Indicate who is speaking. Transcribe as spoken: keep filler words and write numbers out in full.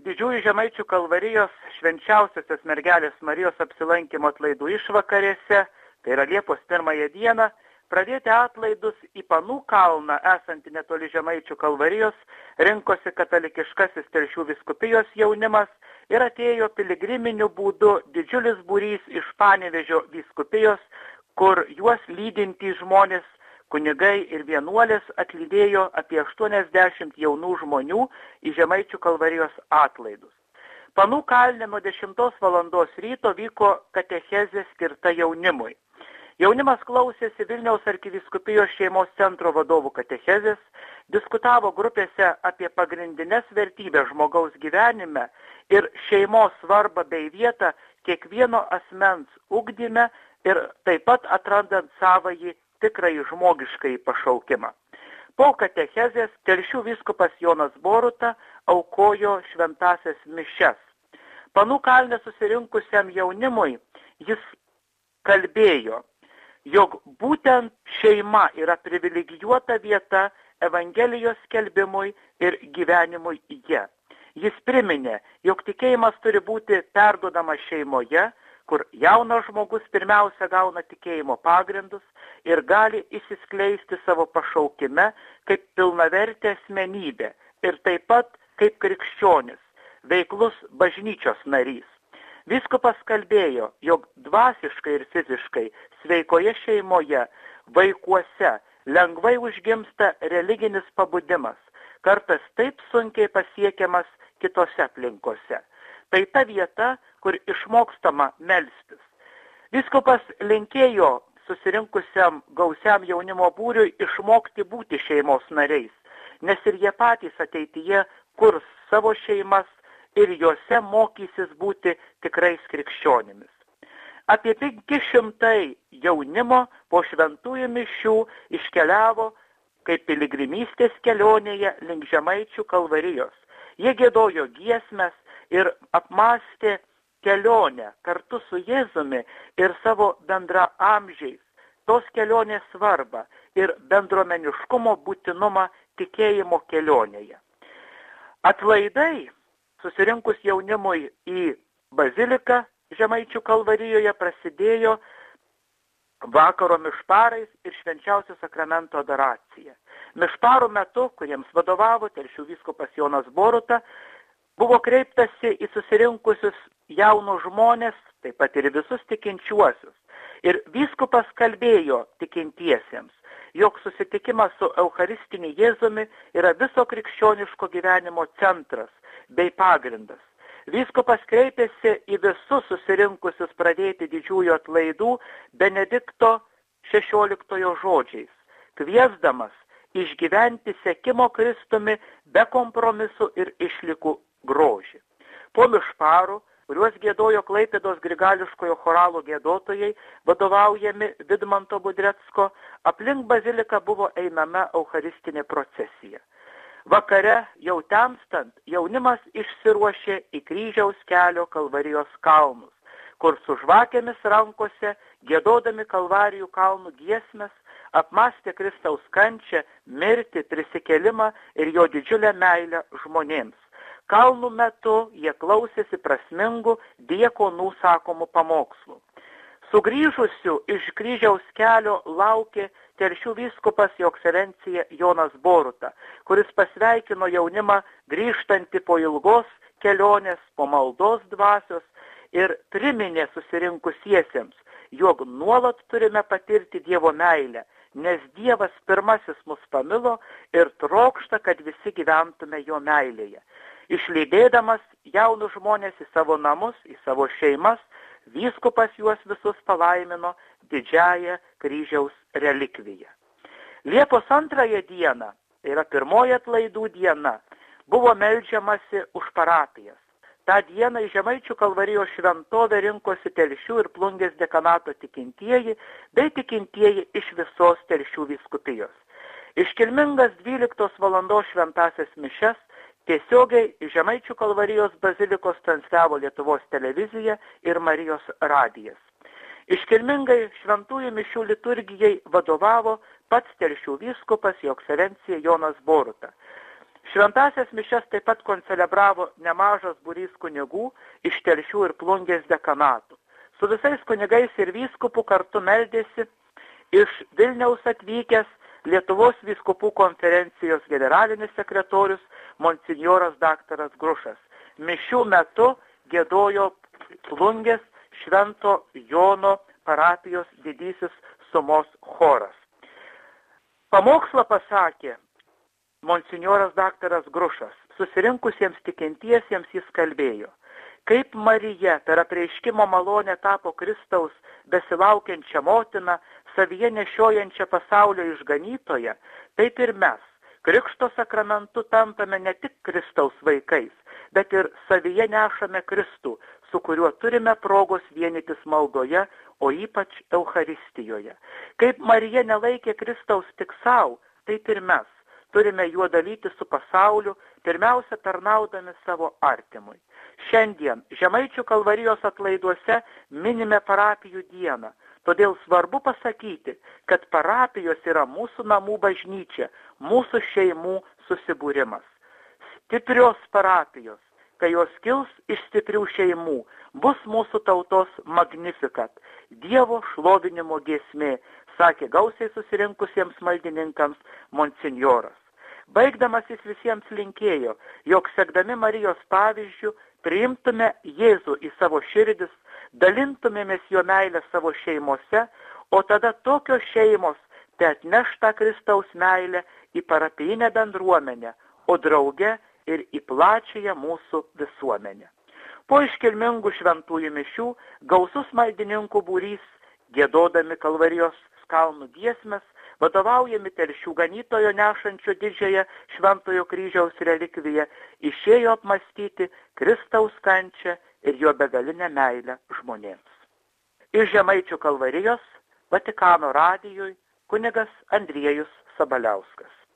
Speaker 1: Didžiųjų Žemaičių Kalvarijos švenčiausiosios mergelės Marijos apsilankymo atlaidų išvakarėse, tai yra Liepos pirmąją dieną, pradėti atlaidus į Panų kalną esantį netoli Žemaičių Kalvarijos rinkosi katalikiškasis Telšių vyskupijos jaunimas ir atėjo piligriminiu būdu didžiulis būrys iš Panevėžio vyskupijos, kur juos lydintys žmonės, kunigai ir vienuolės atlydėjo apie aštuoniasdešimt jaunų žmonių į Žemaičių Kalvarijos atlaidus. Panų kalne nuo dešimtos valandos ryto vyko katechezė skirta jaunimui. Jaunimas klausėsi Vilniaus arkivyskupijos šeimos centro vadovų katechezės, diskutavo grupėse apie pagrindines vertybės žmogaus gyvenime ir šeimos svarbą bei vietą kiekvieno asmens ugdyme ir taip pat atrandant savąjį tikrąjį žmogiškąjį pašaukimą. Po katechezės Telšių vyskupas Jonas Boruta aukojo šventąsias mišias. Panų kalne susirinkusiam jaunimui jis kalbėjo, jog būtent šeima yra privilegijuota vieta Evangelijos skelbimui ir gyvenimui jie. Jis priminė, jog tikėjimas turi būti perduodamas šeimoje, kur jaunas žmogus pirmiausia gauna tikėjimo pagrindus ir gali įsiskleisti savo pašaukime kaip pilnavertė asmenybė ir taip pat kaip krikščionis, veiklus bažnyčios narys. Vyskupas kalbėjo, jog dvasiškai ir fiziškai sveikoje šeimoje, vaikuose lengvai užgimsta religinis pabudimas, kartais taip sunkiai pasiekiamas kitose aplinkose. Tai ta vieta, kur išmokstama melstis. Vyskupas linkėjo susirinkusiam gausiam jaunimo būriui išmokti būti šeimos nariais, nes ir jie patys ateityje kurs savo šeimas ir juose mokysis būti tikrais krikščionimis. Apie penki šimtai jaunimo po šventųjų mišių iškeliavo kaip piligrimystės kelionėje link Žemaičių Kalvarijos. Jie giedojo giesmes ir apmąstė kelionę kartu su Jėzumi ir savo bendraamžiais, tos kelionės svarbą ir bendruomeniškumo būtinumą tikėjimo kelionėje. Atlaidai susirinkus jaunimui į baziliką Žemaičių Kalvarijoje prasidėjo vakaro mišparais ir švenčiausio sakramento adoracija. Mišparų metu, kuriems vadovavo Telšių vyskupas Jonas Boruta, buvo kreiptasi į susirinkusius jaunus žmonės, taip pat ir visus tikinčiuosius. Ir vyskupas kalbėjo tikintiesiems, jog susitikimas su Eucharistiniu Jėzumi yra viso krikščioniško gyvenimo centras bei pagrindas. Vyskupas kreipėsi į visus susirinkusius pradėti didžiųjų atlaidų Benedikto šešioliktojo žodžiais, kviesdamas išgyventi sekimo Kristumi be kompromisų ir išlikų grožį. Po mišparų, kuriuos giedojo Klaipėdos grigališkojo choralo giedotojai, vadovaujami Vidmanto Budrecko, aplink baziliką buvo einama eucharistinė procesija. Vakare, jau temstant, jaunimas išsiruošė į kryžiaus kelio Kalvarijos kalnus, kur su žvakėmis rankose, giedodami Kalvarijų kalnų giesmes, apmąstė Kristaus kančią, mirtį, prisikėlimą ir jo didžiulę meilę žmonėms. Kalnų metu jie klausėsi prasmingų diekonų sakomų pamokslų. Sugrįžusių iš kryžiaus kelio laukė Telšių vyskupas jo ekscelencija Jonas Boruta, kuris pasveikino jaunimą grįžtantį po ilgos kelionės, po maldos dvasios ir priminė susirinkusiesiems, jog nuolat turime patirti Dievo meilę, nes Dievas pirmasis mus pamilo ir trokšta, kad visi gyventume jo meilėje. Išlydėdamas jaunus žmonės į savo namus, į savo šeimas, vyskupas juos visus palaimino didžiąją kryžiaus relikviją. Liepos antrąją dieną, tai yra pirmoji atlaidų diena, buvo meldžiamasi už parapijas. Ta diena į Žemaičių Kalvarijos šventovę rinkosi Telšių ir Plungės dekanato tikintieji, bei tikintieji iš visos Telšių vyskupijos. Iškilmingas dvyliktos valandos šventąsias mišias tiesiogiai iš Žemaičių Kalvarijos bazilikos transliavo Lietuvos televizija ir Marijos radijas. Iškilmingai šventųjų mišių liturgijai vadovavo pats Telšių vyskupas jo ekscelencija Jonas Boruta. Šventąsias mišias taip pat koncelebravo nemažas būrys kunigų iš Telšių ir Plungės dekanatų. Su visais kunigais ir vyskupu kartu meldėsi iš Vilniaus atvykęs Lietuvos vyskupų konferencijos generalinis sekretorius monsinjoras daktaras Grušas. Mišių metu giedojo Plungės Švento Jono parapijos didysis sumos choras. Pamokslą pasakė monsinjoras daktaras Grušas. Susirinkusiems tikintiesiems jis kalbėjo: kaip Marija per apreiškimo malonę tapo Kristaus besilaukiančią motiną, savyje nešiojančią pasaulio išganytoją, taip ir mes Krikšto sakramentu tampame ne tik Kristaus vaikais, bet ir savyje nešame Kristų, su kuriuo turime progos vienytis maldoje, o ypač Eucharistijoje. Kaip Marija nelaikė Kristaus tik savo, taip ir mes turime juo dalyti su pasauliu, pirmiausia tarnaudami savo artimui. Šiandien Žemaičių Kalvarijos atlaiduose minime parapijų dieną, todėl svarbu pasakyti, kad parapijos yra mūsų namų bažnyčia, mūsų šeimų susibūrimas. Stiprios parapijos, kai jos kils iš stiprių šeimų, bus mūsų tautos magnifikat, Dievo šlovinimo giesmė, sakė gausiai susirinkusiems maldininkams monsinjoras. Baigdamas jis visiems linkėjo, jog sekdami Marijos pavyzdžių priimtume Jėzų į savo širdis, dalintumėmės jo meilę savo šeimose, o tada tokios šeimos te atneš tą Kristaus meilę į parapijinę bendruomenę, o drauge ir į plačiąją mūsų visuomenę. Po iškilmingų šventųjų mišių gausus maldininkų būrys, giedodami Kalvarijos kalnų giesmes, vadovaujami Telšių ganytojo nešančio didžiąją Šventojo kryžiaus relikviją, išėjo apmąstyti Kristaus kančią ir jo begalinę meilę žmonėms. Iš Žemaičių Kalvarijos, Vatikano radijui, kunigas Andriejus Sabaliauskas.